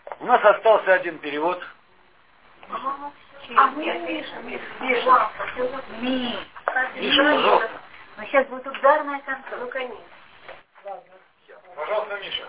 У нас остался один перевод. Миша. Пожалуйста. Но сейчас будет ударная концовка. Ну, конечно. Пожалуйста, Миша.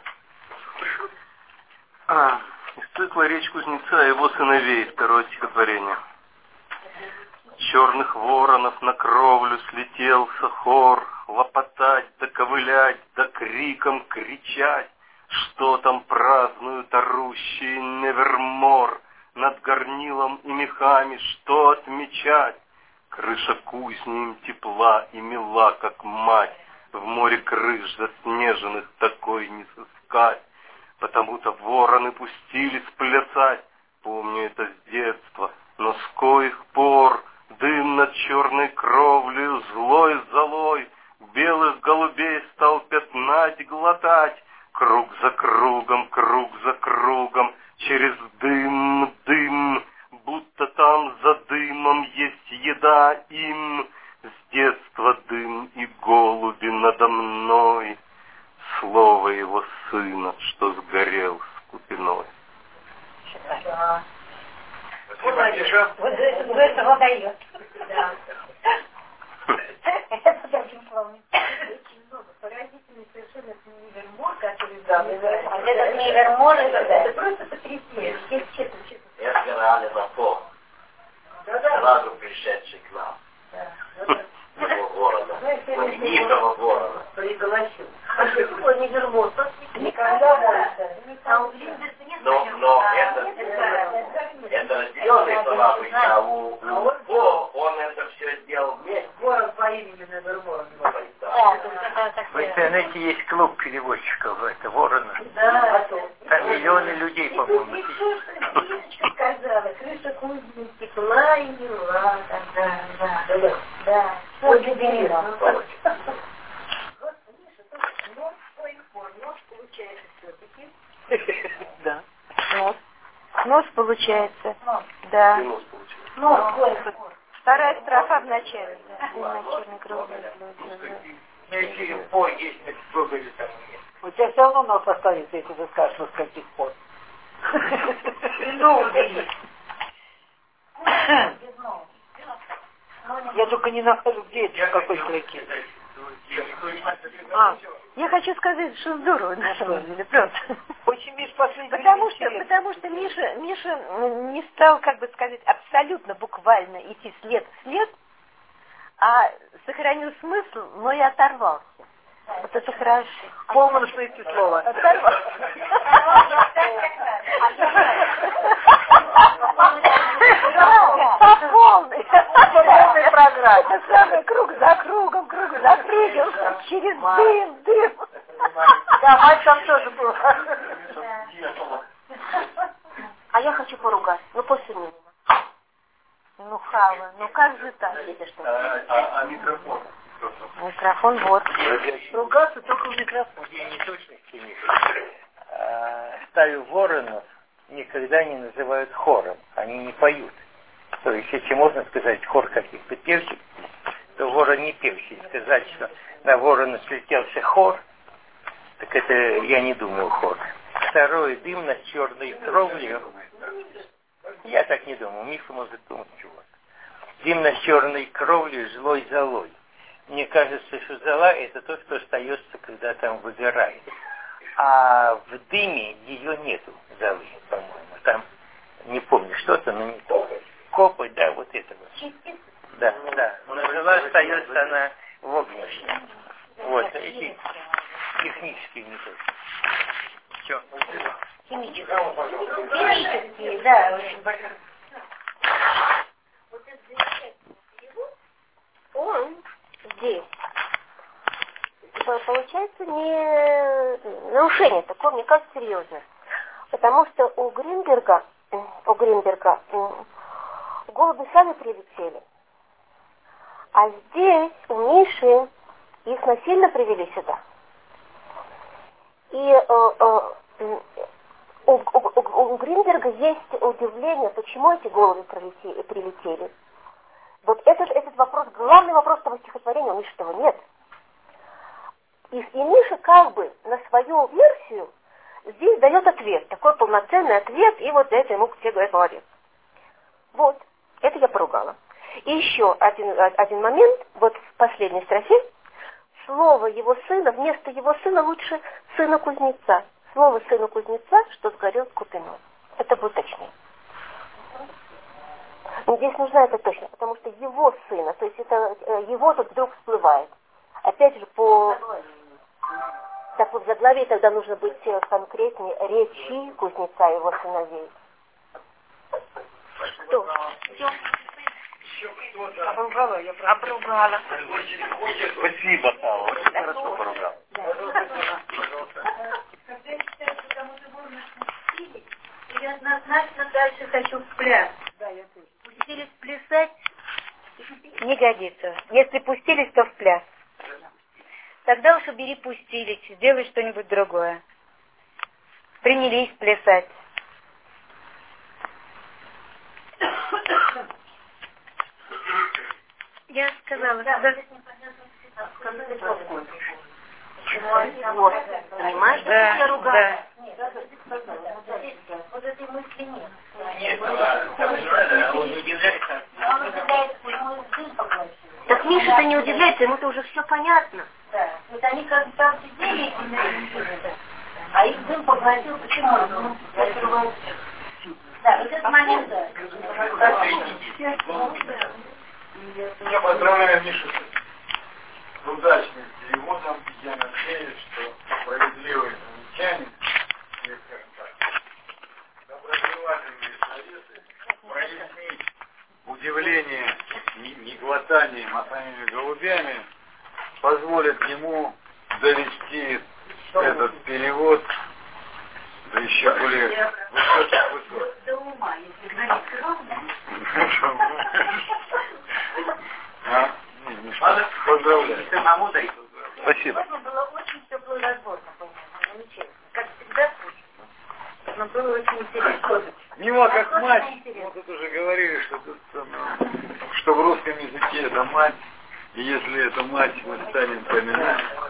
Из цикла «Речь кузнеца и его сыновей», второе стихотворение. Черных воронов на кровлю слетелся хор, лопотать да ковылять, да криком кричать, что там празднуют орущие невермор, над горнилом и мехами что отмечать. Крыша кузни им тепла и мила, как мать, в море крыш заснеженных такой не сыскать. Потому-то вороны пустились плясать, помню это с детства, но с коих пор дым над черной кровлею злой золой белых голубей стал пятнать, глотать, круг за кругом, через дым, будто там за дымом есть еда им. С детства дым и голуби надо мной, слово его сына, что сгорел с купиной. Спасибо, Миша. Вот этого дает. Да. Это таким словом. Очень много. Поразительный совершенно невермор, который... Да, это невермор, это просто потрясение. Честно. Я сгорали на пол. Сразу пришедший к нам. Его города. Дикого города. Пригласил. А что такое невермор? Никогда больше. Но это разделенные слова были, а он это все сделал вместе. Город по имени Невермор. В интернете есть клуб переводчиков, это Ворона. Да. Там миллионы людей, по-моему. Лизочка сказала, крыша кузни тепла и мила. Да. Очень интересно. Нос получается все-таки. Да. Нос получается. Да. Вторая строфа в начале. У тебя все равно нос останется, если ты скажешь, что с каких пор. Я только не нахожу, где это, в какой строке. Я хочу сказать, что здорово, на самом деле, правда. Очень, Миш, последний. Потому что Миша не стал, как бы сказать, абсолютно буквально идти след в след, а сохранил смысл, но и оторвался. Вот это хорошо. В полном смысле слова. Оторвался. По полной программе. Самый круг за кругом, через дым. Да, мать там тоже была. А я хочу поругать, после меня. Ну, Хава, как же так? А микрофон? Микрофон вот. Ругаться только в микрофон. Я не точности не стаю воронов никогда не называют хором, они не поют. То есть, если можно сказать хор каких-то певчих, то ворон не певчий. Сказать, что на ворона слетелся хор, так это, я не думаю, хор. Второй дым над черной кровлей. Я так не думаю, Миша может думать чего-то. Дым над черной кровлей, злой золой. Мне кажется, что зола это то, что остается, когда там выгорает. А в дыме ее нету, золы, по-моему. Там, не помню, что-то, но не копоть, да, вот это вот. Да. Но зола остается, она в огнище. Вот, эти технические не точно. Все. Химические, да, очень большой. Вот этот замечательный перевод, он здесь. Получается не нарушение такое, мне кажется, серьезное. Потому что у Гринберга голуби сами прилетели. А здесь у Миши их насильно привели сюда. И у Гринберга есть удивление, почему эти голуби прилетели. Вот этот вопрос, главный вопрос того стихотворения, у Миши этого нет. И Миша как бы на свою версию здесь дает ответ, такой полноценный ответ, и вот за это ему все говорят молодец. Вот, это я поругала. И еще один момент, вот в последней строфе, слово его сына, вместо его сына лучше сына кузнеца. Слово сына кузнеца, что сгорел с купиной. Это будет точнее. Но здесь нужна это точно, потому что его сына, то есть это его тут вдруг всплывает. Опять же, так вот в заглавии тогда нужно быть конкретнее, речи кузнеца и его сыновей. Что? Обругала, я обругала. Спасибо, Павла. Очень хорошо поругал. Когда читаю, потому что можно спустились, я однозначно дальше хочу в пляс. Да, я тоже. Пустились плясать не годится. Если пустились, то в пляс. Тогда уж убери пустились, сделай что-нибудь другое. Принялись плясать. Я сказала, да. Вот, понимаешь, Да, я ругаю? да. Вот этой мысли нет. Он не удивляется. Так Миша-то не удивляется, ему-то уже все понятно. Да. Вот они как там сидели, а их дым поглотил. Почему? Да, вот этот момент. Я поздравляю Мишу с удачным переводом. Я надеюсь, что справедливый замечание, или, скажем так, доброжелательные советы прояснить удивление не глотанием, а самими голубями позволит ему довести этот перевод до еще более высоких высот. До ума, если говорить ровно. Поздравляю. Спасибо. Сегодня было очень все плодотворно, замечательно. Как всегда, скучно. Но было очень интересно. Него как мать, мы тут уже говорили, что в русском языке это мать, и если это мать, мы станем поминать,